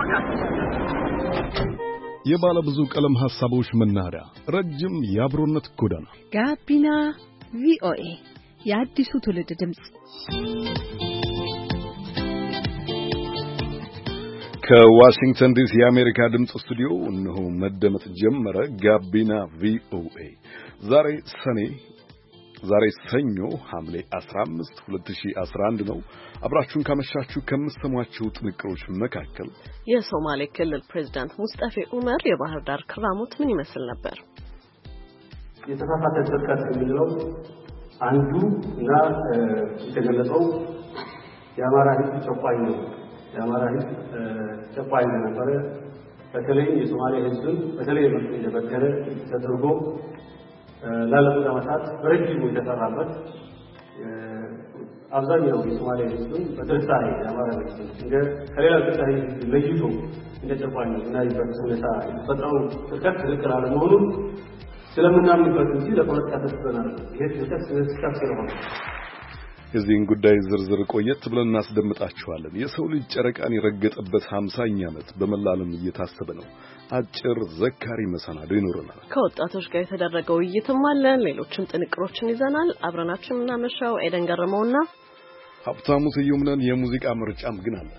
የባለ ብዙ ቀለም ሐሳቦች መናኸሪያ ረጅም የአብሮነት ጎዳና ጋቢና ቪኦኤ የአዲሱ ትውልድ ድምጽ ከዋሽንግተን ዲሲ የአሜሪካ ድምጽ ስቱዲዮ እነሆ መደመጥ ጀመረ። ጋቢና ቪኦኤ ዛሬ ሰኞ ሐምሌ 15 2011 ነው። አብራችሁን ካመሻችሁ ከምትሰሟቸው ጥንቅሮች መካከል የሶማሌ ክልል ፕሬዝዳንት ሙስጠፌ ዑመር የባህር ዳር ክራሞት ምን ይመስል ነበር? የተሳሳተ ጥርቀት የሚለው አንዱ እና የተገለጸው የአማራ ሕዝብ ጨቋኝ ነው። የአማራ ሕዝብ ጨቋኝ ነበር። በተለይ የሶማሌ ሕዝብ በተለይ እንደበደለ ተደርጎ ላለፉት ዓመታት በረጅሙ የተሰራበት አብዛኛው የሶማሌ ሕዝብ በጥርጣሬ የአማራ ሕዝብ እንደ ከሌላ ጥርጣሬ ለይቶ እንደ ጨቋኝ እናይበት ሁኔታ የተፈጠረው ጥርቀት ትክክል አለመሆኑን ስለምናምንበት እንጂ ለፖለቲካ ተስበናል። ይሄ ጥርቀት ስለሆነ የዚህን ጉዳይ ዝርዝር ቆየት ብለን እናስደምጣችኋለን። የሰው ልጅ ጨረቃን የረገጠበት 50ኛ ዓመት በመላ ዓለም እየታሰበ ነው። አጭር ዘካሪ መሰናዶ ይኖረናል። ከወጣቶች ጋር የተደረገው ውይይትም አለን። ሌሎችም ጥንቅሮችን ይዘናል። አብረናችሁ እናመሻው ኤደን ገረመውና ሀብታሙ ስዩም ነን። የሙዚቃ ምርጫም ግን አለ።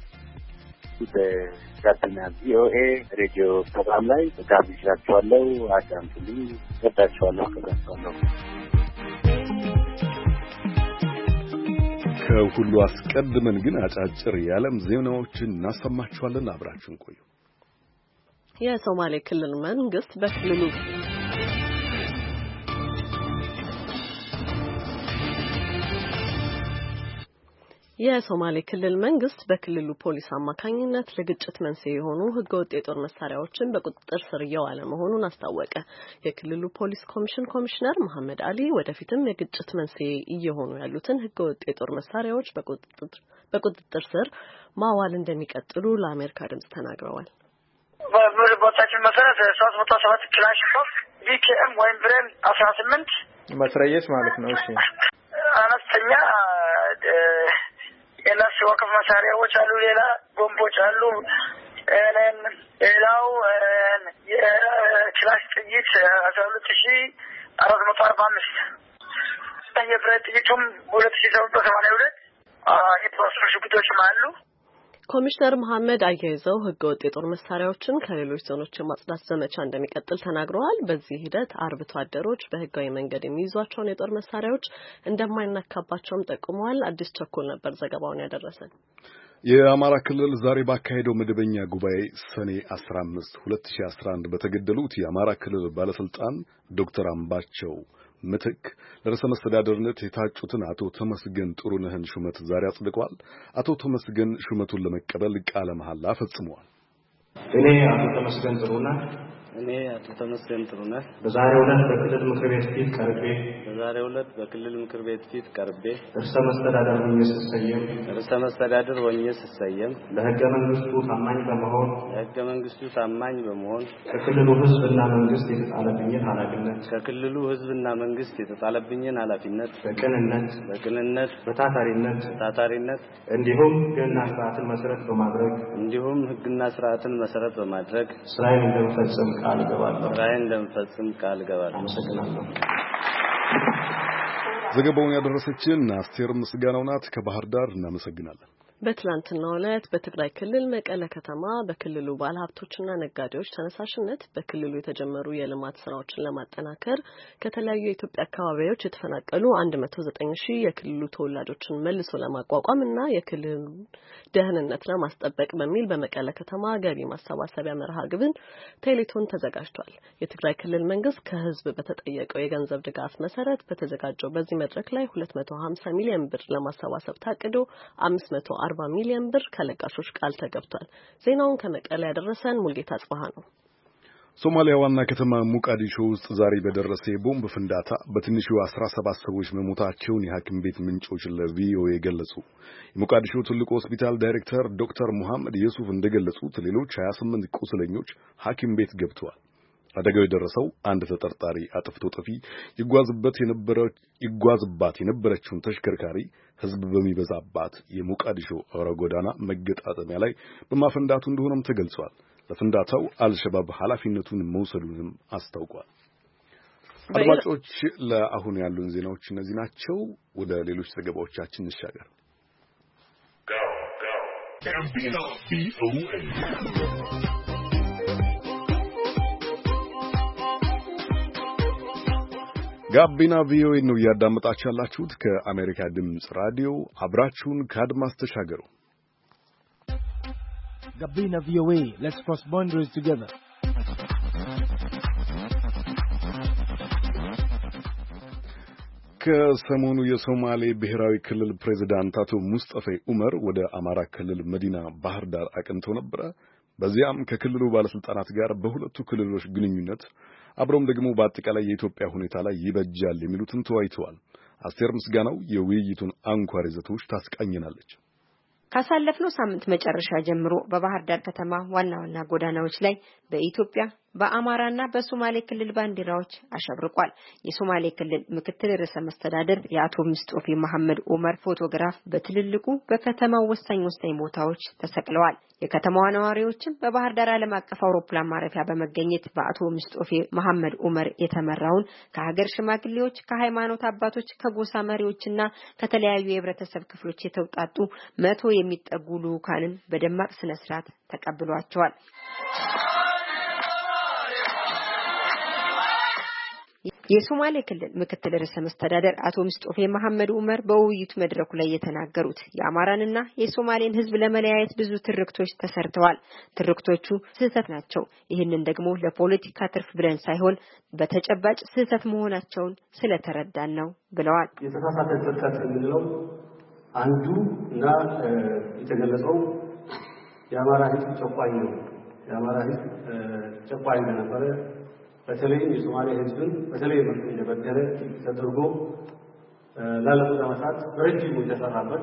በጋቢና ቪኦኤ ሬዲዮ ፕሮግራም ላይ ጋብዣችኋለሁ። አዳምጡልኝ። ወዳችኋለሁ። ከሁሉ አስቀድመን ግን አጫጭር የዓለም ዜናዎችን እናሰማችኋለን። አብራችሁን ቆዩ። የሶማሌ ክልል መንግስት በክልሉ ፖሊስ አማካኝነት ለግጭት መንስኤ የሆኑ ህገወጥ የጦር መሳሪያዎችን በቁጥጥር ስር እያዋለ መሆኑን አስታወቀ። የክልሉ ፖሊስ ኮሚሽነር መሐመድ አሊ ወደፊትም የግጭት መንስኤ እየሆኑ ያሉትን ህገወጥ የጦር መሳሪያዎች በቁጥጥር ስር ማዋል እንደሚቀጥሉ ለአሜሪካ ድምጽ ተናግረዋል። በቦታችን መሰረት 307 ክላሽንኮቭ ቢኬኤም ወይም ብሬን 18 መስረየስ ማለት ነው። እሺ አነስተኛ የነፍስ ወከፍ መሳሪያዎች አሉ። ሌላ ቦምቦች አሉ። ሌላው የክላሽ ጥይት 12445 የብሬን ጥይቱም 2782 የተወሰኑ ሽጉጦችም አሉ። ኮሚሽነር መሐመድ አያይዘው ህገወጥ የጦር መሳሪያዎችን ከሌሎች ዞኖች የማጽዳት ዘመቻ እንደሚቀጥል ተናግረዋል። በዚህ ሂደት አርብቶ አደሮች በህጋዊ መንገድ የሚይዟቸውን የጦር መሳሪያዎች እንደማይነካባቸውም ጠቁመዋል። አዲስ ቸኮል ነበር ዘገባውን ያደረሰን። የአማራ ክልል ዛሬ ባካሄደው መደበኛ ጉባኤ ሰኔ 15 2011 በተገደሉት የአማራ ክልል ባለስልጣን ዶክተር አምባቸው ምትክ ለርዕሰ መስተዳድርነት የታጩትን አቶ ተመስገን ጥሩነህን ሹመት ዛሬ አጽድቀዋል። አቶ ተመስገን ሹመቱን ለመቀበል ቃለ መሐላ ፈጽመዋል። እኔ አቶ ተመስገን ጥሩነህ በዛሬው ዕለት በክልል ምክር ቤት ፊት ቀርቤ ርዕሰ መስተዳድር ሆኜ ስሰየም ለሕገ መንግስቱ ታማኝ በመሆን ከክልሉ ሕዝብና መንግስት የተጣለብኝን ኃላፊነት በቅንነት በታታሪነት እንዲሁም ሕግና ስርዓትን መሰረት በማድረግ ስራዬን እንደምፈጽም ቃል እገባለሁ። አመሰግናለሁ። ዘገባውን ያደረሰችን አስቴር ምስጋናው ናት። ከባህር ዳር እናመሰግናለን። በትላንትናው ዕለት በትግራይ ክልል መቀለ ከተማ በክልሉ ባለሀብቶችና ነጋዴዎች ተነሳሽነት በክልሉ የተጀመሩ የልማት ስራዎችን ለማጠናከር ከተለያዩ የኢትዮጵያ አካባቢዎች የተፈናቀሉ 109,000 የክልሉ ተወላጆችን መልሶ ለማቋቋም እና የክልሉን ደህንነት ለማስጠበቅ በሚል በመቀለ ከተማ ገቢ ማሰባሰቢያ መርሃ ግብር ቴሌቶን ተዘጋጅቷል። የትግራይ ክልል መንግስት ከህዝብ በተጠየቀው የገንዘብ ድጋፍ መሰረት በተዘጋጀው በዚህ መድረክ ላይ 250 ሚሊዮን ብር ለማሰባሰብ ታቅዶ 540 ሚሊዮን ብር ከለጋሾች ቃል ተገብቷል። ዜናውን ከመቀለ ያደረሰን ሙልጌታ ጽባህ ነው። ሶማሊያ ዋና ከተማ ሞቃዲሾ ውስጥ ዛሬ በደረሰ የቦምብ ፍንዳታ በትንሹ 17 ሰዎች መሞታቸውን የሐኪም ቤት ምንጮች ለቪኦኤ ገለጹ። የሞቃዲሾ ትልቁ ሆስፒታል ዳይሬክተር ዶክተር ሙሐመድ ዩሱፍ እንደገለጹት ሌሎች 28 ቁስለኞች ሐኪም ቤት ገብተዋል። አደጋው የደረሰው አንድ ተጠርጣሪ አጥፍቶ ጠፊ ይጓዝባት የነበረችውን ተሽከርካሪ ሕዝብ በሚበዛባት የሞቃዲሾ አውራ ጎዳና መገጣጠሚያ ላይ በማፈንዳቱ እንደሆነም ተገልጿል። ለፍንዳታው አልሸባብ ኃላፊነቱን መውሰዱንም አስታውቋል። አድማጮች፣ ለአሁን ያሉን ዜናዎች እነዚህ ናቸው። ወደ ሌሎች ዘገባዎቻችን እንሻገር። ጋቢና ቪኦኤ ነው እያዳመጣችሁ ያላችሁት። ከአሜሪካ ድምጽ ራዲዮ አብራችሁን ከአድማስ ተሻገሩ። ጋቢና ቪኦኤ let's cross boundaries together. ከሰሞኑ የሶማሌ ብሔራዊ ክልል ፕሬዝዳንት አቶ ሙስጠፌ ዑመር ወደ አማራ ክልል መዲና ባህር ዳር አቅንተው ነበር። በዚያም ከክልሉ ባለስልጣናት ጋር በሁለቱ ክልሎች ግንኙነት አብረውም ደግሞ በአጠቃላይ የኢትዮጵያ ሁኔታ ላይ ይበጃል የሚሉትን ተወያይተዋል። አስቴር ምስጋናው የውይይቱን አንኳር ይዘቶች ታስቃኝናለች። ካሳለፍነው ሳምንት መጨረሻ ጀምሮ በባህር ዳር ከተማ ዋና ዋና ጎዳናዎች ላይ በኢትዮጵያ በአማራና በሶማሌ ክልል ባንዲራዎች አሸብርቋል። የሶማሌ ክልል ምክትል ርዕሰ መስተዳድር የአቶ ሙስጠፌ መሐመድ ዑመር ፎቶግራፍ በትልልቁ በከተማው ወሳኝ ቦታዎች ተሰቅለዋል። የከተማዋ ነዋሪዎችም በባህር ዳር ዓለም አቀፍ አውሮፕላን ማረፊያ በመገኘት በአቶ ሙስጠፌ መሐመድ ዑመር የተመራውን ከሀገር ሽማግሌዎች፣ ከሃይማኖት አባቶች፣ ከጎሳ መሪዎችና ከተለያዩ የህብረተሰብ ክፍሎች የተውጣጡ 100 የሚጠጉ ልኡካንን በደማቅ ስነ ስርዓት ተቀብሏቸዋል። የሶማሌ ክልል ምክትል ርዕሰ መስተዳድር አቶ ሙስጠፌ መሐመድ ዑመር በውይይቱ መድረኩ ላይ የተናገሩት የአማራንና የሶማሌን ህዝብ ለመለያየት ብዙ ትርክቶች ተሰርተዋል። ትርክቶቹ ስህተት ናቸው። ይህንን ደግሞ ለፖለቲካ ትርፍ ብለን ሳይሆን በተጨባጭ ስህተት መሆናቸውን ስለተረዳን ነው ብለዋል። የተሳሳተ ትርክት የምንለው አንዱ እና የተገለጸው የአማራ ህዝብ ጨቋኝ ነው። የአማራ ህዝብ ጨቋኝ ነበር። በተለይ የሶማሌ ህዝብን በተለይ መልኩ እንደበደለ ተደርጎ ላለፉት ዓመታት በረጅሙ የተሰራበት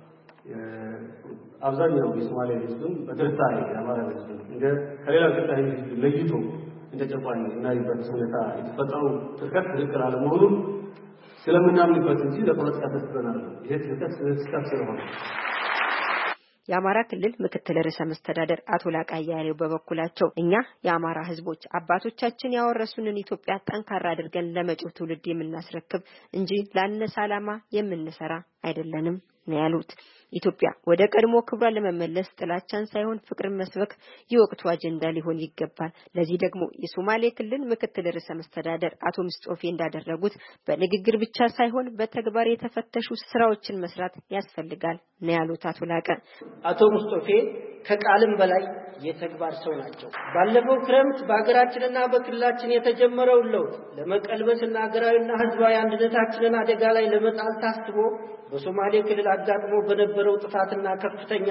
አብዛኛው የሶማሌ ህዝብን በጥርጣሬ የአማራ ህዝብ እንደ ከሌላ ኢትዮጵያ ህዝብ ለይቶ እንደ ጨቋኝ እናይበት ሁኔታ የተፈጠረው ትርክት ትክክል አለመሆኑን ስለምናምንበት እንጂ ለፖለቲካ ተስበናል። ይሄ ትርክት ስህተት ስለሆነ የአማራ ክልል ምክትል ርዕሰ መስተዳድር አቶ ላቃ አያሌው በበኩላቸው እኛ የአማራ ህዝቦች አባቶቻችን ያወረሱንን ኢትዮጵያ ጠንካራ አድርገን ለመጪው ትውልድ የምናስረክብ እንጂ ላነሰ ዓላማ የምንሰራ አይደለንም ነው ያሉት። ኢትዮጵያ ወደ ቀድሞ ክብሯ ለመመለስ ጥላቻን ሳይሆን ፍቅርን መስበክ የወቅቱ አጀንዳ ሊሆን ይገባል። ለዚህ ደግሞ የሶማሌ ክልል ምክትል ርዕሰ መስተዳድር አቶ ሙስጠፌ እንዳደረጉት በንግግር ብቻ ሳይሆን በተግባር የተፈተሹ ስራዎችን መስራት ያስፈልጋል ነው ያሉት አቶ ላቀ። አቶ ሙስጠፌ ከቃልም በላይ የተግባር ሰው ናቸው። ባለፈው ክረምት በአገራችንና በክልላችን የተጀመረው ለውጥ ለመቀልበስና ሀገራዊና ህዝባዊ አንድነታችንን አደጋ ላይ ለመጣል ታስቦ በሶማሌ ክልል አጋጥሞ በነበረው ጥፋትና ከፍተኛ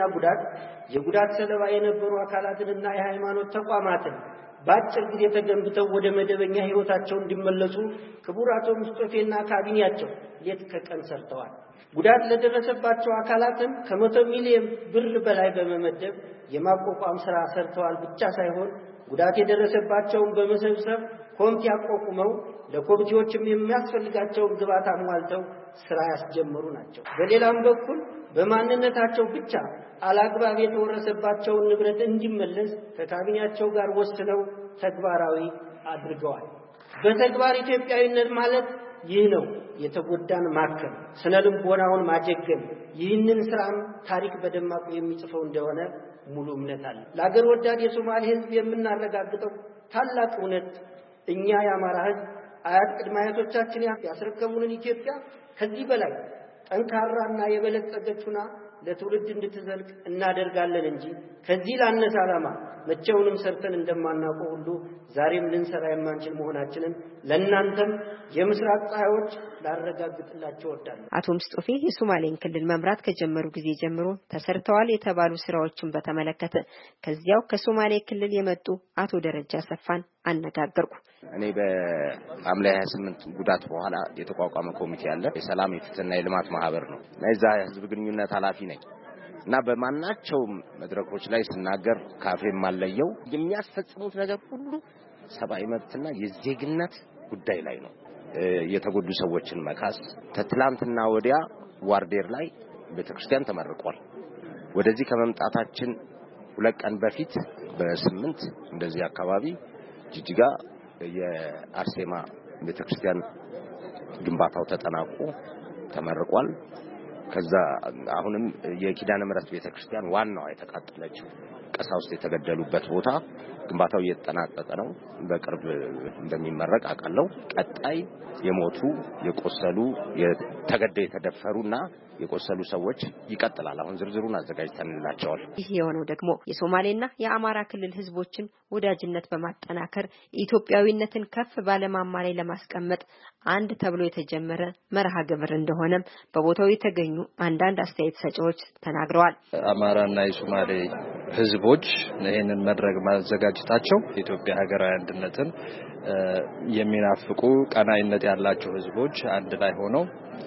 የጉዳት ሰለባ የነበሩ አካላትንና የሃይማኖት ተቋማትን በአጭር ጊዜ ተገንብተው ወደ መደበኛ ህይወታቸው እንዲመለሱ ክቡር አቶ ሙስጠፌና ካቢኔያቸው ሌት ከቀን ሰርተዋል። ጉዳት ለደረሰባቸው አካላትም ከ100 ሚሊዮን ብር በላይ በመመደብ የማቋቋም ስራ ሰርተዋል ብቻ ሳይሆን ጉዳት የደረሰባቸውን በመሰብሰብ ኮሚቴ አቋቁመው ለኮሚቴዎችም የሚያስፈልጋቸውን ግብዓት አሟልተው ስራ ያስጀመሩ ናቸው። በሌላም በኩል በማንነታቸው ብቻ አላግባብ የተወረሰባቸውን ንብረት እንዲመለስ ከካቢኔያቸው ጋር ወስነው ተግባራዊ አድርገዋል። በተግባር ኢትዮጵያዊነት ማለት ይህ ነው። የተጎዳን ማከም፣ ስነልቦናውን ማጀገም። ይህንን ስራም ታሪክ በደማቁ የሚጽፈው እንደሆነ ሙሉ እምነት አለ። ለአገር ወዳድ የሶማሌ ህዝብ የምናረጋግጠው ታላቅ እውነት እኛ የአማራ ህዝብ አያት ቅድመ አያቶቻችን ያስረከቡንን ኢትዮጵያ ከዚህ በላይ ጠንካራና የበለጸገች ሆና ለትውልድ እንድትዘልቅ እናደርጋለን እንጂ ከዚህ ላነሰ ዓላማ መቼውንም ሰርተን እንደማናውቀው ሁሉ ዛሬም ልንሰራ የማንችል መሆናችንን ለእናንተም የምስራቅ ፀሐዮች ላረጋግጥላችሁ እወዳለሁ። አቶ ሙስጠፌ የሶማሌን ክልል መምራት ከጀመሩ ጊዜ ጀምሮ ተሰርተዋል የተባሉ ስራዎችን በተመለከተ ከዚያው ከሶማሌ ክልል የመጡ አቶ ደረጃ ሰፋን አነጋገርኩ። እኔ በሐምሌ 28 ጉዳት በኋላ የተቋቋመ ኮሚቴ አለ። የሰላም የፍትህና የልማት ማህበር ነው። ለዛ ህዝብ ግንኙነት ኃላፊ ነኝ እና በማናቸው መድረኮች ላይ ስናገር ካፌ ማለየው የሚያስፈጽሙት ነገር ሁሉ የሰብአዊ መብትና የዜግነት ጉዳይ ላይ ነው። የተጎዱ ሰዎችን መካስ ከትላንትና ወዲያ ዋርዴር ላይ ቤተክርስቲያን ተመርቋል። ወደዚህ ከመምጣታችን 2 ቀን በፊት በ8 እንደዚህ አካባቢ ጅጅጋ የአርሴማ ቤተክርስቲያን ግንባታው ተጠናቆ ተመርቋል። ከዛ አሁንም የኪዳነ ምሕረት ቤተክርስቲያን ዋናው የተቃጠለችው ቀሳውስት የተገደሉበት ቦታ ግንባታው እየተጠናቀቀ ነው። በቅርብ እንደሚመረቅ አውቃለሁ። ቀጣይ የሞቱ የቆሰሉ የተገደሉ የተደፈሩና የቆሰሉ ሰዎች ይቀጥላል። አሁን ዝርዝሩን አዘጋጅተንላቸዋል። ይህ የሆነው ደግሞ የሶማሌና የአማራ ክልል ህዝቦችን ወዳጅነት በማጠናከር ኢትዮጵያዊነትን ከፍ ባለ ማማ ላይ ለማስቀመጥ አንድ ተብሎ የተጀመረ መርሃ ግብር እንደሆነም በቦታው የተገኙ አንዳንድ አስተያየት ሰጪዎች ተናግረዋል። አማራና የሶማሌ ህዝቦች ይሄንን መድረክ ማዘጋጀታቸው የኢትዮጵያ ሀገራዊ አንድነትን የሚናፍቁ ቀናይነት ያላቸው ህዝቦች አንድ ላይ ሆነው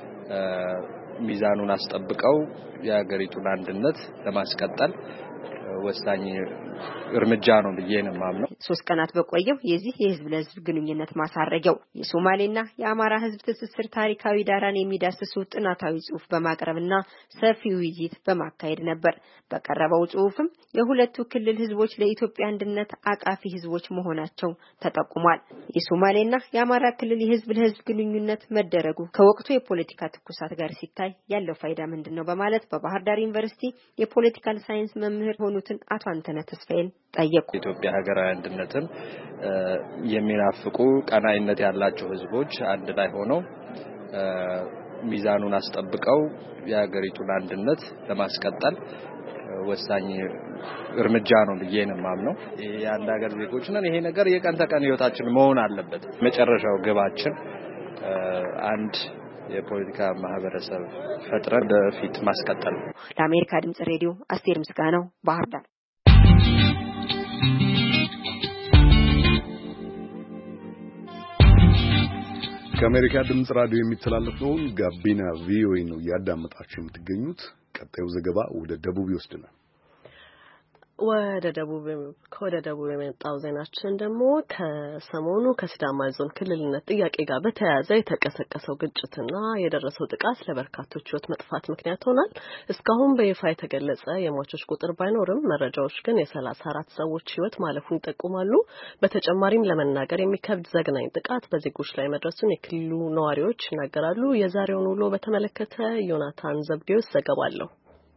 ሚዛኑን አስጠብቀው የሀገሪቱን አንድነት ለማስቀጠል ወሳኝ እርምጃ ነው ብዬ ነው የማምነው። 3 ቀናት በቆየው የዚህ የህዝብ ለህዝብ ግንኙነት ማሳረጊያው የሶማሌና የአማራ ህዝብ ትስስር ታሪካዊ ዳራን የሚዳስሱ ጥናታዊ ጽሑፍ በማቅረብና ሰፊ ውይይት በማካሄድ ነበር። በቀረበው ጽሑፍም የሁለቱ ክልል ህዝቦች ለኢትዮጵያ አንድነት አቃፊ ህዝቦች መሆናቸው ተጠቁሟል። የሶማሌና የአማራ ክልል የህዝብ ለህዝብ ግንኙነት መደረጉ ከወቅቱ የፖለቲካ ትኩሳት ጋር ሲታይ ያለው ፋይዳ ምንድነው በማለት በባህር ዳር ዩኒቨርሲቲ የፖለቲካል ሳይንስ መምህር ሆኑትን አቶ አንተነህ ተስፋዬን ጠየቁ። የኢትዮጵያ ሀገራዊ አንድነትን የሚናፍቁ ቀናይነት ያላቸው ህዝቦች አንድ ላይ ሆነው ሚዛኑን አስጠብቀው የሀገሪቱን አንድነት ለማስቀጠል ወሳኝ እርምጃ ነው ብዬ ነው የማምነው። የአንድ ሀገር ዜጎች ነን። ይሄ ነገር የቀን ተቀን ህይወታችን መሆን አለበት። መጨረሻው ግባችን አንድ የፖለቲካ ማህበረሰብ ፈጥረን በፊት ማስቀጠል። ለአሜሪካ ድምጽ ሬዲዮ አስቴር ምስጋናው ባህር ዳር። ከአሜሪካ ድምጽ ራዲዮ የሚተላለፈውን ጋቢና ቪኦኤ ነው ያዳመጣችሁ የምትገኙት። ቀጣዩ ዘገባ ወደ ደቡብ ይወስድናል። ወደ ደቡብ የመጣው ዜናችን ደግሞ ከሰሞኑ ከሲዳማ ዞን ክልልነት ጥያቄ ጋር በተያያዘ የተቀሰቀሰው ግጭትና የደረሰው ጥቃት ለበርካቶች ሕይወት መጥፋት ምክንያት ሆኗል። እስካሁን በይፋ የተገለጸ የሟቾች ቁጥር ባይኖርም መረጃዎች ግን የ34 ሰዎች ሕይወት ማለፉን ይጠቁማሉ። በተጨማሪም ለመናገር የሚከብድ ዘግናኝ ጥቃት በዜጎች ላይ መድረሱን የክልሉ ነዋሪዎች ይናገራሉ። የዛሬውን ውሎ በተመለከተ ዮናታን ዘብዴዎስ ዘገባ አለው።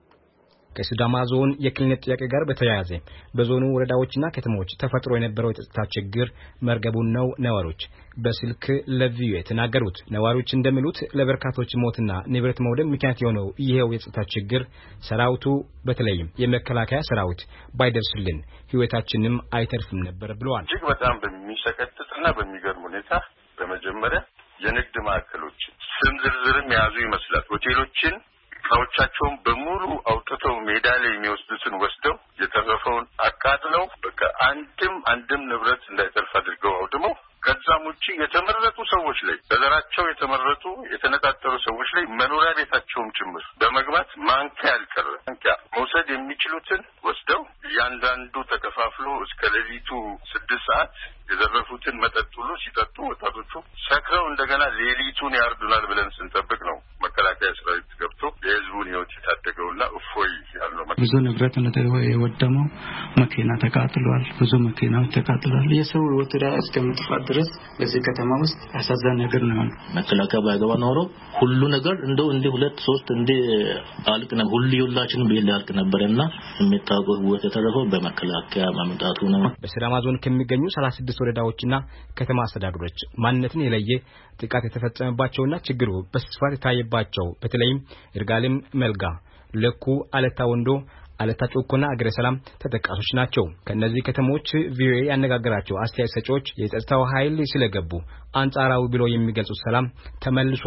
ከሲዳማ ዞን የክልልነት ጥያቄ ጋር በተያያዘ በዞኑ ወረዳዎችና ከተሞች ተፈጥሮ የነበረው የጸጥታ ችግር መርገቡን ነው ነዋሪዎች በስልክ ለቪኦኤ ተናገሩት። ነዋሪዎች እንደሚሉት ለበርካቶች ሞትና ንብረት መውደም ምክንያት የሆነው ይሄው የጸጥታ ችግር ሰራዊቱ በተለይም የመከላከያ ሰራዊት ባይደርስልን ህይወታችንም አይተርፍም ነበር ብለዋል። እጅግ በጣም በሚሰቀጥጥና በሚገርም ሁኔታ በመጀመሪያ የንግድ ማዕከሎች ስም ዝርዝርም የያዙ ይመስላል ሆቴሎችን እቃዎቻቸውን በሙሉ አውጥተው ሜዳ ላይ የሚወስዱትን ወስደው የተረፈውን አቃጥለው በቃ አንድም ንብረት እንዳይተርፍ አድርገው አውድመው ከዛም ውጪ የተመረጡ ሰዎች ላይ በዘራቸው የተመረጡ የተነጣጠሩ ሰዎች ላይ መኖሪያ ቤታቸውም ጭምር በመግባት ማንኪያ ያልቀረ ማንኪያ መውሰድ የሚችሉትን ወስደው እያንዳንዱ ተከፋፍሎ እስከ ሌሊቱ 6 ሰዓት የዘረፉትን መጠጥ ሁሉ ሲጠጡ ወጣቶቹ ሰክረው እንደገና ሌሊቱን ያርዱናል ብለን ስንጠብቅ ነው መከላከያ ሰራዊት ገብቶ የህዝቡን ህይወት የታደገውና እፎይ ያለው። ብዙ ንብረት የወደመው መኪና ተቃጥሏል። ብዙ መኪናዎች ተቃጥሏል። የሰው ህይወት እስከሚጠፋ ድረስ በዚህ ከተማ ውስጥ አሳዛኝ ነገር ነው። መከላከያ ባይገባ ኖሮ ሁሉ ነገር እንደው 2-3 አልቅ ነው ሁላችንም ቢያልቅ ነበርና የሚታወቀው ህይወት የተረፈው በመከላከያ ማምጣቱ ነው። በሲዳማ ዞን ከሚገኙ 36 ወረዳዎችና ከተማ አስተዳደሮች ማንነትን የለየ ጥቃት የተፈጸመባቸውና ችግሩ በስፋት የታየባቸው በተለይም ይርጋለም፣ መልጋ፣ ለኩ፣ አለታ ወንዶ፣ አለታ ጮኮና አገረ ሰላም ተጠቃሾች ናቸው። ከነዚህ ከተሞች ቪኦኤ ያነጋገራቸው አስተያየት ሰጪዎች የጸጥታው ኃይል ስለገቡ አንጻራዊ ብሎ የሚገልጹት ሰላም ተመልሷል።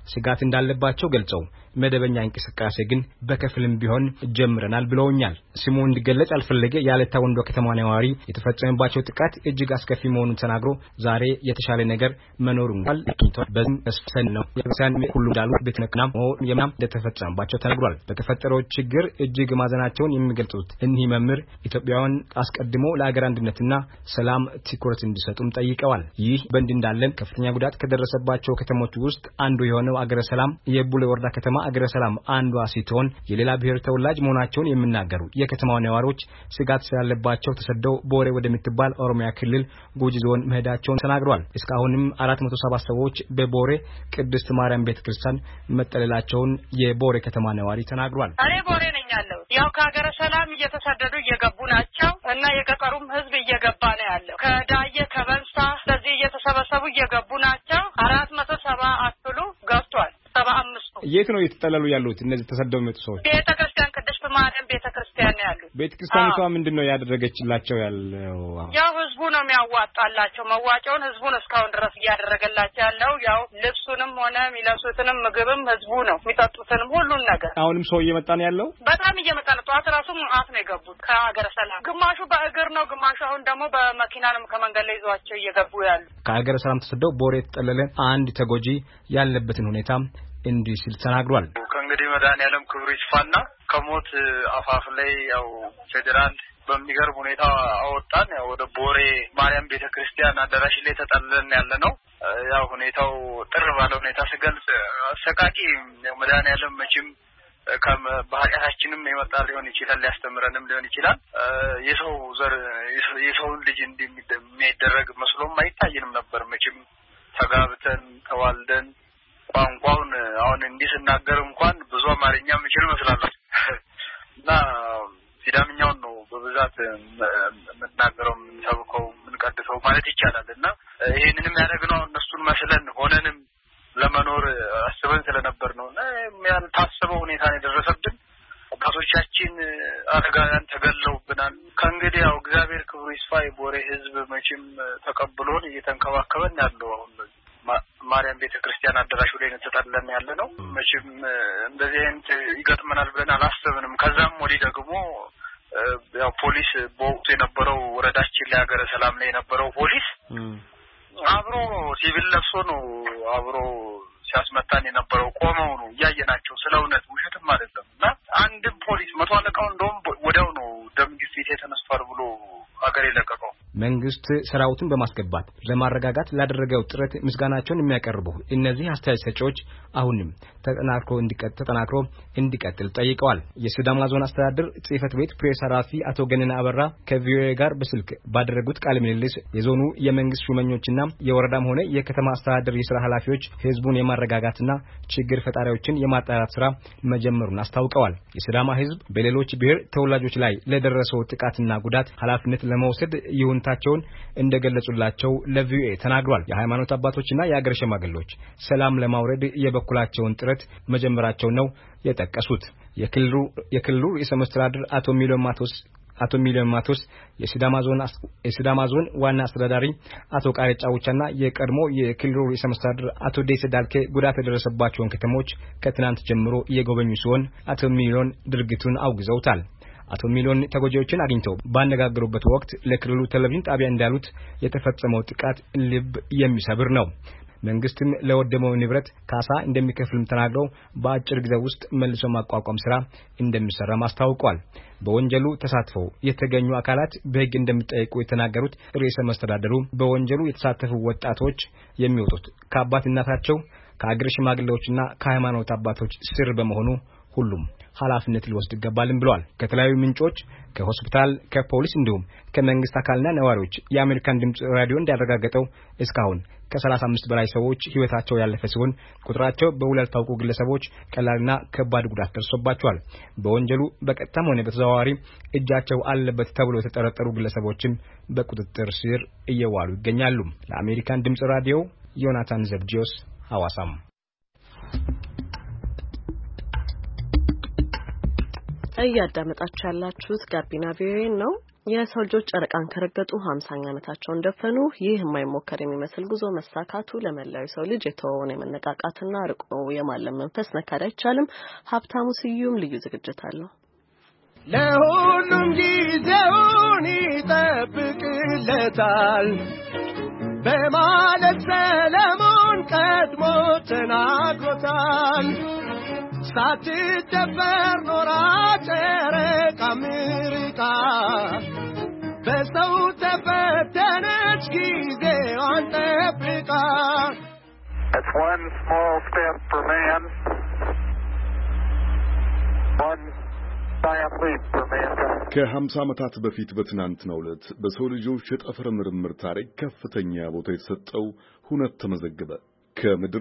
ስጋት እንዳለባቸው ገልጸው መደበኛ እንቅስቃሴ ግን በከፍልም ቢሆን ጀምረናል ብለውኛል። ስሙ እንዲገለጽ ያልፈለገ ያለታ ወንዶ ከተማ ነዋሪ የተፈጸመባቸው ጥቃት እጅግ አስከፊ መሆኑን ተናግሮ ዛሬ የተሻለ ነገር መኖሩን በዝም ተስፈን ነው የሰን ሁሉ ዳሉ በተነቀናም የማም እንደተፈጸመባቸው ተናግሯል። በተፈጠረው ችግር እጅግ ማዘናቸውን የሚገልጹት እኚህ መምህር ኢትዮጵያውያን አስቀድሞ ለአገር አንድነትና ሰላም ትኩረት እንዲሰጡም ጠይቀዋል። ይህ በእንዲህ እንዳለ ከፍተኛ ጉዳት ከደረሰባቸው ከተሞች ውስጥ አንዱ የሆነው አገረ ሰላም የቡሌ ወረዳ ከተማ አገረ ሰላም አንዷ ሲሆን የሌላ ብሔር ተወላጅ መሆናቸውን የሚናገሩ የከተማው ነዋሪዎች ስጋት ስላለባቸው ተሰደው ቦሬ ወደምትባል ኦሮሚያ ክልል ጉጂ ዞን መሄዳቸውን ተናግረዋል። እስካሁንም 407 ሰዎች በቦሬ ቅድስት ማርያም ቤተክርስቲያን መጠለላቸውን የቦሬ ከተማ ነዋሪ ተናግሯል። እኔ ቦሬ ነኝ ያለው ያው ከአገረ ሰላም እየተሰደዱ እየገቡ ናቸው እና የገጠሩም ህዝብ እየገባ ነው ያለው ከዳየ ከበንሳ ስለዚህ እየተሰበሰቡ እየገቡ ናቸው 470 አክሉ ገብቷል 75 የት ነው የተጠለሉ ያሉት እነዚህ ተሰደው የመጡ ሰዎች? ቤተክርስቲያን ቅድስት ማርያም ቤተክርስቲያን ነው ያሉት። ቤተክርስቲያኒቷ ምንድነው ያደረገችላቸው ያለው? ያው ህዝቡ ነው የሚያዋጣላቸው መዋጫውን ህዝቡን እስካሁን ድረስ እያደረገላቸው ያለው ያው ልብሱንም ሆነ የሚለብሱትንም ምግብም ህዝቡ ነው የሚጠጡትንም ሁሉን ነገር። አሁንም ሰው እየመጣ ነው ያለው? በጣም እየመጣ ነው። ጧት ራሱ ማአት ነው የገቡት ከአገረ ሰላም ግማሹ በእግር ነው ግማሹ አሁን ደግሞ በመኪና ነው ከመንገድ ላይ ይዟቸው እየገቡ ያሉ። ከአገረ ሰላም ተሰደው ቦሬ ተጠለለ አንድ ተጎጂ ያለበትን ሁኔታ እንዲህ ሲል ተናግሯል። ከእንግዲህ መድኃኒዓለም ክብሩ ይስፋና ከሞት አፋፍ ላይ ያው ፌደራል በሚገርም ሁኔታ አወጣን። ያው ወደ ቦሬ ማርያም ቤተክርስቲያን አዳራሽ ላይ ተጠልለን ያለነው ያው ሁኔታው ጥር ባለ ሁኔታ ሲገልጽ አሰቃቂ መድኃኒዓለም መቼም ከባህሪያችንም የመጣ ሊሆን ይችላል ሊያስተምረንም ሊሆን ይችላል። የሰው ዘር የሰውን ልጅ እንደሚደረግ መስሎም አይታየንም ነበር። መቼም ተጋብተን ተዋልደን ቋንቋውን አሁን እንዲስናገር እንኳን ብዙ አማርኛ ምችል መስላል እና ሲዳምኛውን ነው በብዛት የምናገረው የምንሰብከው የምንቀድሰው ማለት ይቻላል። እና ይሄንንም ያደረግነው እነሱን መስለን ሆነንም ለመኖር አስበን ስለነበር ነው። እና ያልታሰበው ሁኔታ ነው የደረሰብን። አባቶቻችን አረጋውያን ተገለውብናል። ከእንግዲህ ያው እግዚአብሔር ክብሩ ይስፋ የቦሬ ህዝብ መቼም ተቀብሎን እየተንከባከበን ያለው አሁን ማርያም ቤተክርስቲያን አዳራሽ ላይ ተጠልለን ያለነው መቼም እንደዚህ አይነት ይገጥመናል ብለን አላሰብንም። ከዛም ወዲህ ደግሞ ያው ፖሊስ በወቅቱ የነበረው ወረዳችን ላይ አገረ ሰላም ላይ የነበረው ፖሊስ አብሮ ሲቪል ለብሶ ነው አብሮ ሲያስመታን የነበረው ቆመው ነው ያየናቸው። ስለእውነት ውሸትም አይደለም። እና አንድ ፖሊስ መቶ አለቃው እንደውም ወዲያው ነው ደም ግፊት የተነስቷል ብሎ አገር የለቀቀው። መንግስት ሰራዊቱን በማስገባት ለማረጋጋት ላደረገው ጥረት ምስጋናቸውን የሚያቀርቡ እነዚህ አስተያየት ሰጪዎች አሁንም ተጠናክሮ እንዲቀጥል ጠይቀዋል። የሲዳማ ዞን አስተዳደር ጽሕፈት ቤት ፕሬስ ኃላፊ አቶ ገነና አበራ ከቪኦኤ ጋር በስልክ ባደረጉት ቃለ ምልልስ የዞኑ የመንግስት ሹመኞችና የወረዳም ሆነ የከተማ አስተዳደር የሥራ ኃላፊዎች ህዝቡን የማረጋጋትና ችግር ፈጣሪዎችን የማጣራት ስራ መጀመሩን አስታውቀዋል። የሲዳማ ህዝብ በሌሎች ብሔር ተወላጆች ላይ ለደረሰው ጥቃትና ጉዳት ኃላፊነት ለመውሰድ ይሁንታቸውን እንደገለጹላቸው ለቪኦኤ ተናግሯል። የሃይማኖት አባቶችና የአገር ሽማግሌዎች ሰላም ለማውረድ የበኩላቸውን ጥረት መጀመራቸው ነው የጠቀሱት። የክልሉ ርዕሰ መስተዳድር አቶ ሚሊዮን ማቶስ የሲዳማ ዞን ዋና አስተዳዳሪ አቶ ቃሬጫ ውቻና የቀድሞ የክልሉ ርዕሰ መስተዳድር አቶ ዴሴ ዳልኬ ጉዳት የደረሰባቸውን ከተሞች ከትናንት ጀምሮ እየጎበኙ ሲሆን አቶ ሚሊዮን ድርጊቱን አውግዘውታል። አቶ ሚሊዮን ተጎጂዎችን አግኝተው ባነጋገሩበት ወቅት ለክልሉ ቴሌቪዥን ጣቢያ እንዳሉት የተፈጸመው ጥቃት ልብ የሚሰብር ነው። መንግስትም ለወደመው ንብረት ካሳ እንደሚከፍልም ተናግረው በአጭር ጊዜ ውስጥ መልሶ ማቋቋም ስራ እንደሚሰራ ማስታወቋል። በወንጀሉ ተሳትፈው የተገኙ አካላት በሕግ እንደሚጠየቁ የተናገሩት ርዕሰ መስተዳድሩ በወንጀሉ የተሳተፉ ወጣቶች የሚወጡት ከአባት እናታቸው ከአገር ሽማግሌዎችና ከሃይማኖት አባቶች ስር በመሆኑ ሁሉም ኃላፊነት ሊወስድ ይገባልም ብለዋል። ከተለያዩ ምንጮች ከሆስፒታል ከፖሊስ እንዲሁም ከመንግስት አካልና ነዋሪዎች የአሜሪካን ድምጽ ራዲዮ እንዳረጋገጠው እስካሁን ከ35 በላይ ሰዎች ህይወታቸው ያለፈ ሲሆን ቁጥራቸው በውል ያልታወቁ ግለሰቦች ቀላልና ከባድ ጉዳት ደርሶባቸዋል። በወንጀሉ በቀጥታም ሆነ በተዘዋዋሪ እጃቸው አለበት ተብሎ የተጠረጠሩ ግለሰቦችም በቁጥጥር ስር እየዋሉ ይገኛሉ። ለአሜሪካን ድምጽ ራዲዮ ዮናታን ዘብጂዮስ ሐዋሳም። እያዳመጣችሁ ያላችሁት ጋቢና ቪኦኤ ነው። የሰው ልጆች ጨረቃን ከረገጡ 50ኛ ዓመታቸውን ደፈኑ። ይህ የማይሞከር የሚመስል ጉዞ መሳካቱ ለመላው ሰው ልጅ የተወውን የመነቃቃትና ርቆ የማለም መንፈስ መካድ አይቻልም። ሀብታሙ ስዩም ልዩ ዝግጅት አለው። ለሁሉም ጊዜውን ይጠብቅለታል በማለት ሰለሞን ቀድሞ ተናግሮታል። ሳትደፈር ኖራ ጨረቃ ምርቃ በሰው ተፈተነች ጊዜዋን ጠብቃ። That's one small step for man, one giant leap for mankind. ከ50 ዓመታት በፊት በትናንትናው ዕለት በሰው ልጆች የጠፈር ምርምር ታሪክ ከፍተኛ ቦታ የተሰጠው ሁነት ተመዘገበ። ከምድር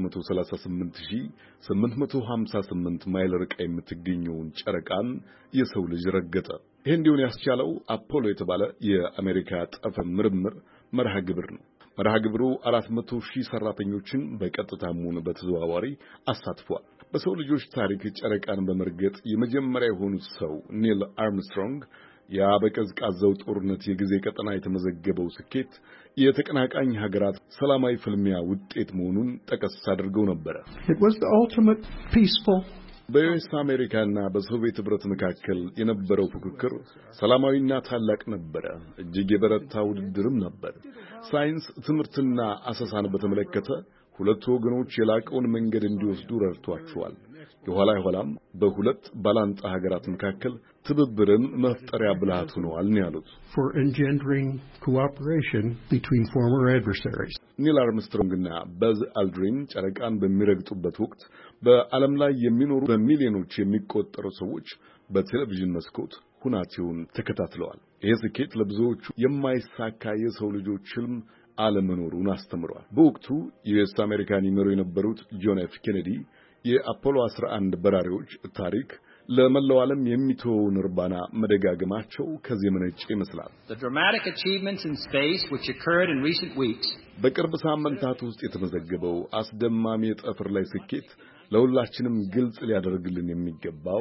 238858 ማይል ርቃ የምትገኘውን ጨረቃን የሰው ልጅ ረገጠ። ይህ እንዲሆን ያስቻለው አፖሎ የተባለ የአሜሪካ ጠፈር ምርምር መርሃ ግብር ነው። መርሃ ግብሩ 400,000 ሰራተኞችን በቀጥታም ሆነ በተዘዋዋሪ አሳትፏል። በሰው ልጆች ታሪክ ጨረቃን በመርገጥ የመጀመሪያ የሆኑት ሰው ኒል አርምስትሮንግ ያ በቀዝቃዛው ጦርነት የጊዜ ቀጠና የተመዘገበው ስኬት የተቀናቃኝ ሀገራት ሰላማዊ ፍልሚያ ውጤት መሆኑን ጠቀስ አድርገው ነበር። It was the ultimate peaceful በዩኤስ አሜሪካና በሶቪየት ህብረት መካከል የነበረው ፉክክር ሰላማዊና ታላቅ ነበር። እጅግ የበረታ ውድድርም ነበር። ሳይንስ ትምህርትና አሰሳን በተመለከተ ሁለቱ ወገኖች የላቀውን መንገድ እንዲወስዱ ረድቷቸዋል። የኋላም በሁለት ባላንጣ ሀገራት መካከል ትብብርን መፍጠሪያ ብልሃት ሆነዋል ነው ያሉት። for engendering cooperation between former adversaries. ኒል አርምስትሮንግና በዝ አልድሪን ጨረቃን በሚረግጡበት ወቅት በዓለም ላይ የሚኖሩ በሚሊዮኖች የሚቆጠሩ ሰዎች በቴሌቪዥን መስኮት ሁናቸውን ተከታትለዋል። ይህ ስኬት ለብዙዎቹ የማይሳካ የሰው ልጆች ህልም አለመኖሩን አስተምሯል። በወቅቱ ዩኤስ አሜሪካን ይመሩ የነበሩት ጆን ኤፍ ኬኔዲ የአፖሎ 11 በራሪዎች ታሪክ ለመላው ዓለም የሚተወውን እርባና መደጋገማቸው ከዚህ መነጨ ይመስላል። The dramatic achievements in space which occurred in recent weeks በቅርብ ሳምንታት ውስጥ የተመዘገበው አስደማሚ የጠፈር ላይ ስኬት ለሁላችንም ግልጽ ሊያደርግልን የሚገባው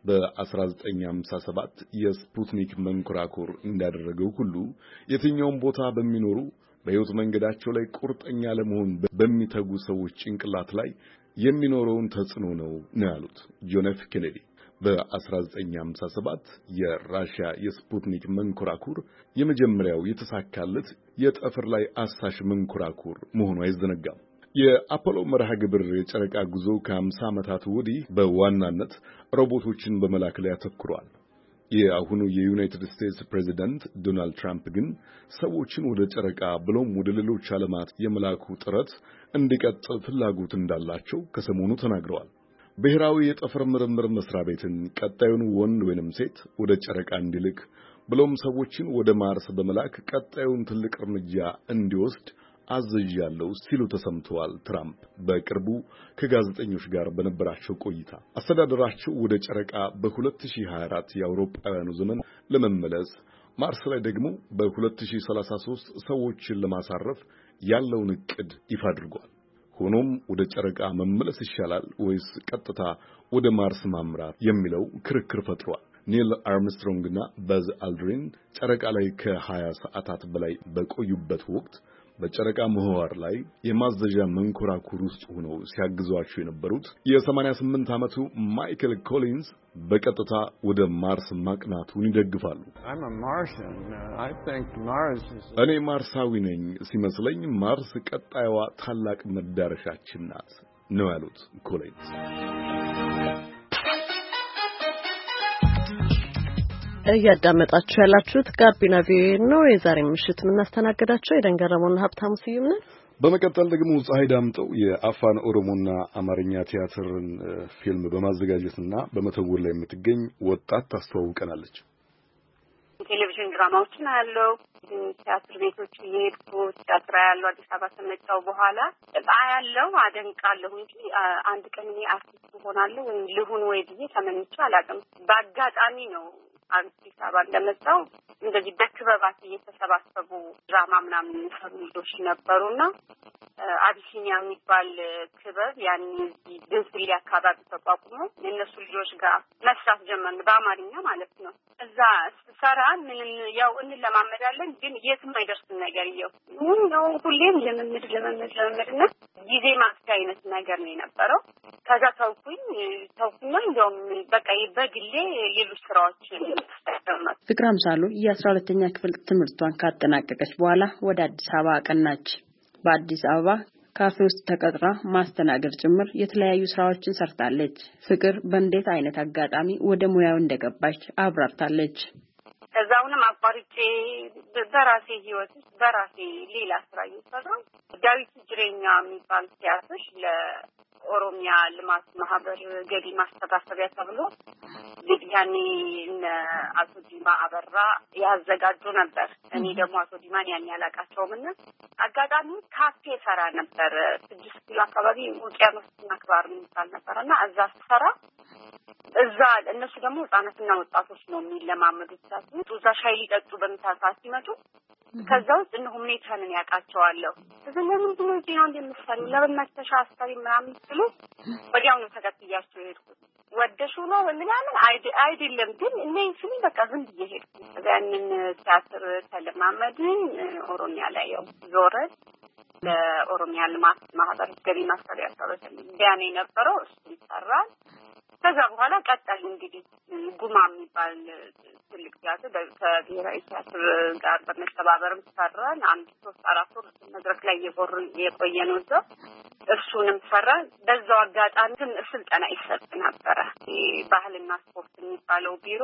በ1957 የስፑትኒክ መንኮራኩር እንዳደረገው ሁሉ የትኛውም ቦታ በሚኖሩ በሕይወት መንገዳቸው ላይ ቁርጠኛ ለመሆን በሚተጉ ሰዎች ጭንቅላት ላይ የሚኖረውን ተጽዕኖ ነው ያሉት ጆን ኤፍ ኬኔዲ። በ1957 የራሽያ የስፑትኒክ መንኮራኩር የመጀመሪያው የተሳካለት የጠፈር ላይ አሳሽ መንኮራኩር መሆኑ አይዘነጋም። የአፖሎ መርሃ ግብር የጨረቃ ጉዞ ከ50 ዓመታት ወዲህ በዋናነት ሮቦቶችን በመላክ ላይ አተኩሯል። የአሁኑ የዩናይትድ ስቴትስ ፕሬዚዳንት ዶናልድ ትራምፕ ግን ሰዎችን ወደ ጨረቃ ብሎም ወደ ሌሎች ዓለማት የመላኩ ጥረት እንዲቀጥል ፍላጎት እንዳላቸው ከሰሞኑ ተናግረዋል። ብሔራዊ የጠፈር ምርምር መስሪያ ቤትን ቀጣዩን ወንድ ወይንም ሴት ወደ ጨረቃ እንዲልክ ብሎም ሰዎችን ወደ ማርስ በመላክ ቀጣዩን ትልቅ እርምጃ እንዲወስድ አዘዣለሁ ሲሉ ተሰምተዋል። ትራምፕ በቅርቡ ከጋዜጠኞች ጋር በነበራቸው ቆይታ አስተዳደራቸው ወደ ጨረቃ በ2024 የአውሮፓውያኑ ዘመን ለመመለስ ማርስ ላይ ደግሞ በ2033 ሰዎችን ለማሳረፍ ያለውን ዕቅድ ይፋ አድርጓል። ሆኖም ወደ ጨረቃ መመለስ ይሻላል ወይስ ቀጥታ ወደ ማርስ ማምራት የሚለው ክርክር ፈጥሯል። ኒል አርምስትሮንግና በዝ አልድሪን ጨረቃ ላይ ከ20 ሰዓታት በላይ በቆዩበት ወቅት በጨረቃ ምህዋር ላይ የማዘዣ መንኮራኩር ውስጥ ሆነው ሲያግዟቸው የነበሩት የ88 ዓመቱ ማይክል ኮሊንስ በቀጥታ ወደ ማርስ ማቅናቱን ይደግፋሉ። እኔ ማርሳዊ ነኝ ሲመስለኝ ማርስ ቀጣይዋ ታላቅ መዳረሻችን ናት ነው ያሉት ኮሊንስ። እያዳመጣችሁ ያላችሁት ጋቢና ቪኦኤ ነው። የዛሬ ምሽት የምናስተናግዳቸው የደንገረሞና ሀብታሙ ስዩም ነን። በመቀጠል ደግሞ ፀሐይ ዳምጠው የአፋን ኦሮሞና አማርኛ ቲያትርን ፊልም በማዘጋጀትና በመተወን ላይ የምትገኝ ወጣት ታስተዋውቀናለች። ቴሌቪዥን ድራማዎችን አያለው፣ ቲያትር ቤቶች እየሄድኩ ቲያትር ያለው አዲስ አበባ ከመጣሁ በኋላ አያለው፣ አደንቃለሁ እንጂ አንድ ቀን እኔ አርቲስት ሆናለሁ ወይም ልሁን ወይ ብዬ ተመኝቼ አላውቅም። በአጋጣሚ ነው አዲስ አበባ እንደመጣሁ እንደዚህ በክበባት እየተሰባሰቡ ድራማ ምናምን የሚሰሩ ልጆች ነበሩና አቢሲኒያ የሚባል ክበብ ያን ድንስሊ አካባቢ ተቋቁሞ እነሱ ልጆች ጋር መስራት ጀመርን በአማርኛ ማለት ነው። እዛ ሰራ ምንም ያው እንለማመዳለን ግን የትም አይደርስም ነገር ነው ሁሌም ለመመድና ጊዜ ማጥፊያ አይነት ነገር ነው የነበረው። ከዛ ተውኩኝ እንደውም በቃ በግሌ ሌሎች ስራዎችን ተጠቀምኩ። ፍቅር አምሳሉ የ12ኛ ክፍል ትምህርቷን ካጠናቀቀች በኋላ ወደ አዲስ አበባ አቀናች። በአዲስ አበባ ካፌ ውስጥ ተቀጥራ ማስተናገድ ጭምር የተለያዩ ስራዎችን ሰርታለች። ፍቅር በእንዴት አይነት አጋጣሚ ወደ ሙያው እንደገባች አብራርታለች። ከዛውንም አቋርጬ በራሴ ህይወት በራሴ ሌላ ስራ እየሰራሁ ዳዊት ጅሬኛ የሚባል ቲያትር ለኦሮሚያ ልማት ማህበር ገቢ ማስተባበሪያ ተብሎ ያኔ አቶ ዲማ አበራ ያዘጋጁ ነበር። እኔ ደግሞ አቶ ዲማን ያኔ ያላቃቸውምና አጋጣሚ ካፌ ሰራ ነበር 6 ኪሎ አካባቢ ውቅያኖስና ክባር የሚባል ነበርና እዛ ሰራ እዛ እነሱ ደግሞ ህጻናትና ወጣቶች ነው የሚለማመዱት። እዛ ሻይ ሊጠጡ በመሳሳት ሲመጡ ከዛው እነሆ ሁኔታንን ያቃቸዋለሁ። ስለዚህ ምንድነው ዲና እንደምትሰሪ ለበመተሻ አስተሪ ምናምን ሲሉ ወዲያው ነው ተከትያቸው ሄድኩት። ወደሹ ነው ምናምን አይደለም ግን እኔ ስሚ በቃ ዝም ብዬ ሄድኩ። ያንን ቲያትር ተለማመድን። ኦሮሚያ ላይ ያው ዞረን ለኦሮሚያ ልማት ማህበር ገቢ ማስተባበሪያ ተብሎ ቢያኔ ነበረው እሱ ይሰራል። ከዛ በኋላ ቀጣይ እንግዲህ ጉማ የሚባል ትልቅ ቲያትር ከብሔራዊ ቲያትር ጋር በመተባበርም ሰራን። 3-4 ወር መድረክ ላይ የቆየነው እሱንም ሰራን። በዛው አጋጣሚ ስልጠና ይሰጥ ነበር። ባህልና ስፖርት የሚባለው ቢሮ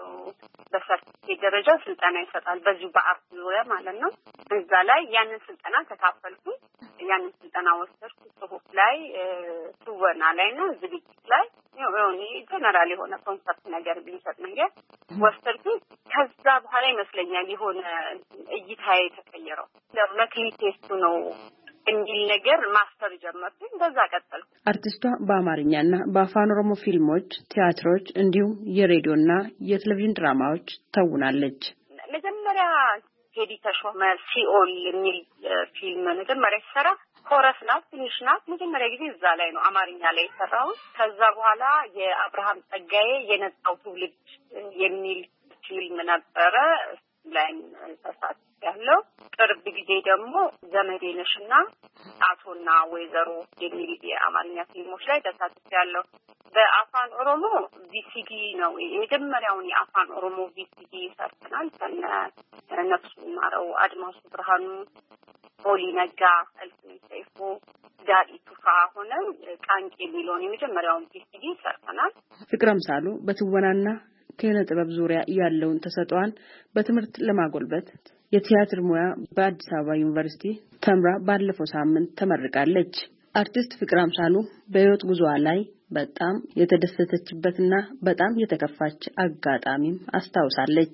በሰርቲፊኬት ደረጃ ስልጠና ይሰጣል በዚሁ በአርት ዙሪያ ማለት ነው። እዛ ላይ ያንን ስልጠና ተካፈልኩ። ያንን ስልጠና ወሰድኩ። ጽሁፍ ላይ ትወና ላይ ነው ዝግጅት ላይ የሆነ ጀነራል የሆነ ኮንሰፕት ነገር ቢሰጥ ነገር ወሰድኩ። ከዛ በኋላ ይመስለኛል የሆነ እይታዬ ተቀየረው። ለመክሊቴስቱ ነው እንዲል ነገር ማስተር ጀመርኩኝ። በዛ ቀጠልኩ። አርቲስቷ በአማርኛና በአፋን ኦሮሞ ፊልሞች፣ ቲያትሮች እንዲሁም የሬዲዮና የቴሌቪዥን ድራማዎች ተውናለች። መጀመሪያ ቴዲ ተሾመ ሲኦል የሚል ፊልም መጀመሪያ ሲሰራ ኮረስ ናት፣ ትንሽ ናት። መጀመሪያ ጊዜ እዛ ላይ ነው አማርኛ ላይ የሰራው። ከዛ በኋላ የአብርሃም ጸጋዬ የነጻው ትውልድ የሚል ፊልም ነበረ ላይ ተሳትፌያለሁ። ቅርብ ጊዜ ደግሞ ዘመዴነሽና አቶና ወይዘሮ የሚል የአማርኛ ፊልሞች ላይ ተሳትፌያለሁ። በአፋን ኦሮሞ ቪሲዲ ነው የመጀመሪያውን የአፋን ኦሮሞ ቪሲዲ ሰርተናል። ነፍሱ ማረው አድማሱ ብርሃኑ፣ ኦሊ ነጋ፣ እልፍኝ ሰይፉ፣ ዳዲ ቱፋ ሆነው ቃንቄ የሚለውን የመጀመሪያውን ቪሲዲ ሰርተናል። ፍቅር አምሳሉ በትወናና ከነ ጥበብ ዙሪያ ያለውን ተሰጥኦን በትምህርት ለማጎልበት የቲያትር ሙያ በአዲስ አበባ ዩኒቨርሲቲ ተምራ ባለፈው ሳምንት ተመርቃለች። አርቲስት ፍቅር አምሳሉ በህይወት ጉዞዋ ላይ በጣም የተደሰተችበትና በጣም የተከፋች አጋጣሚም አስታውሳለች።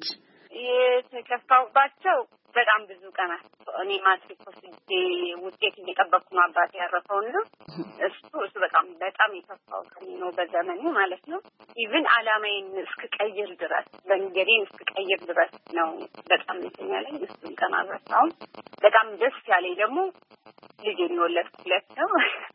የተከፋውባቸው በጣም ብዙ ቀናት እኔ ማትሪክ ወስጄ ውጤት እየጠበቅኩ ነው አባቴ ያረፈውና እሱ በጣም የከፋው ቀን ነው በዘመኔ ማለት ነው። ኢቭን አላማዬን እስክቀይር ድረስ መንገዴን እስክቀይር ድረስ ነው በጣም የተኛለኝ። እሱን ቀን አልረሳውም። በጣም ደስ ያለኝ ደግሞ ልጄን የወለድኩለት ነው።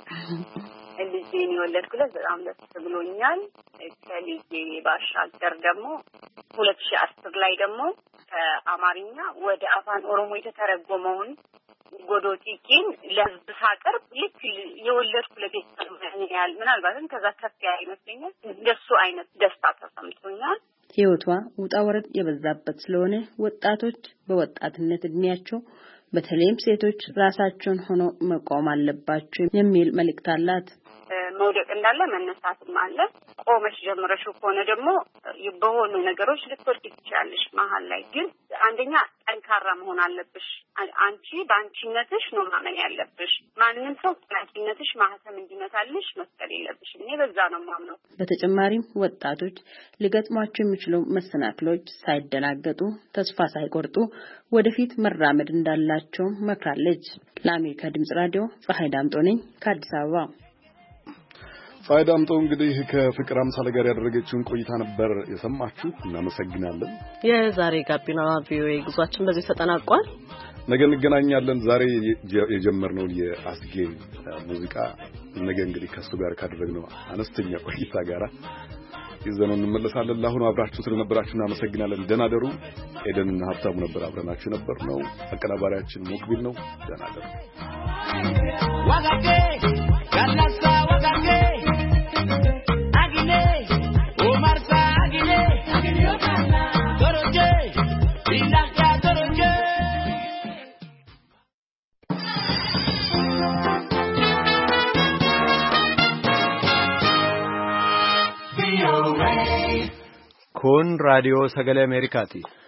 ልጄን የወለድኩለት በጣም ደስ ብሎኛል። ከልጄ ባሻገር ደግሞ 2010 ላይ ደግሞ ከአማርኛ ወደ አፋን ኦሮሞ የተተረጎመውን ጎዶቲኪን ለህዝብ ሳቀርብ ልክ የወለድኩ ለቤተሰብ ያህል ምናልባትም ከዛ ከፍ ያለ ይመስለኛል። እንደሱ አይነት ደስታ ተሰምቶኛል። ህይወቷ ውጣ ወረድ የበዛበት ስለሆነ ወጣቶች በወጣትነት እድሜያቸው በተለይም ሴቶች ራሳቸውን ሆኖ መቆም አለባቸው የሚል መልእክት አላት። መውደቅ እንዳለ መነሳትም አለ። ቆመሽ ጀምረሽው ከሆነ ደግሞ በሆኑ ነገሮች ልትወድቂ ትችያለሽ። መሀል ላይ ግን አንደኛ ጠንካራ መሆን አለብሽ። አንቺ በአንቺነትሽ ነው ማመን ያለብሽ። ማንንም ሰው በአንቺነትሽ ማህተም እንዲመታልሽ መስቀል የለብሽ። እኔ በዛ ነው ማምነው። በተጨማሪም ወጣቶች ሊገጥሟቸው የሚችሉ መሰናክሎች ሳይደናገጡ ተስፋ ሳይቆርጡ ወደፊት መራመድ እንዳላቸው መክራለች። ለአሜሪካ ድምጽ ራዲዮ ፀሐይ ዳምጦ ነኝ ከአዲስ አበባ። ፀሐይ ዳምጠው እንግዲህ ከፍቅር አምሳለ ጋር ያደረገችውን ቆይታ ነበር የሰማችሁ። እናመሰግናለን። የዛሬ ጋቢና ቪኦኤ ጉዟችን በዚህ ተጠናቋል። ነገ እንገናኛለን። ዛሬ የጀመርነው የአስጌ ሙዚቃ ነገ እንግዲህ ከሱ ጋር ካደረግነው አነስተኛ ቆይታ ጋር ይዘነው እንመለሳለን። ለአሁኑ አብራችሁ ስለነበራችሁ እናመሰግናለን። ደህና ደሩ። ኤደንና ሀብታሙ ነበር አብረናችሁ ነበርነው። አቀናባሪያችን ሞክቢል ነው። ደህና ደሩ። ወጋጌ ጋላሳ ወጋጌ አጊኔ ኦማርሳ አጊኔ ዶሮጄ ኢላካ ዶሮጄ Kun raadiyoo sagalee Ameerikaati.